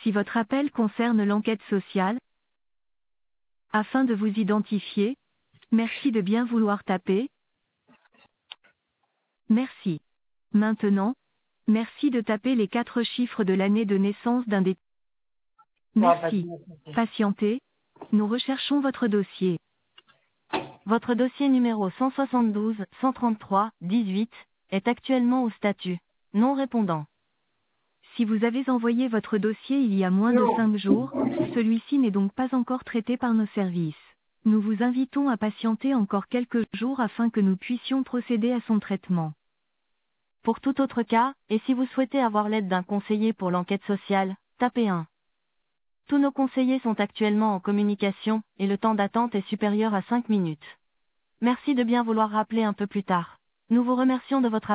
Si votre appel concerne l'enquête sociale, afin de vous identifier, merci de bien vouloir taper. Merci. Maintenant, merci de taper les 4 chiffres de l'année de naissance d'un des... Merci. Patientez. Nous recherchons votre dossier. Votre dossier numéro 172 133 18 est actuellement au statut non répondant. Si vous avez envoyé votre dossier il y a moins de 5 jours, celui-ci n'est donc pas encore traité par nos services. Nous vous invitons à patienter encore quelques jours afin que nous puissions procéder à son traitement. Pour tout autre cas, et si vous souhaitez avoir l'aide d'un conseiller pour l'enquête sociale, tapez 1. Tous nos conseillers sont actuellement en communication, et le temps d'attente est supérieur à 5 minutes. Merci de bien vouloir rappeler un peu plus tard. Nous vous remercions de votre appel.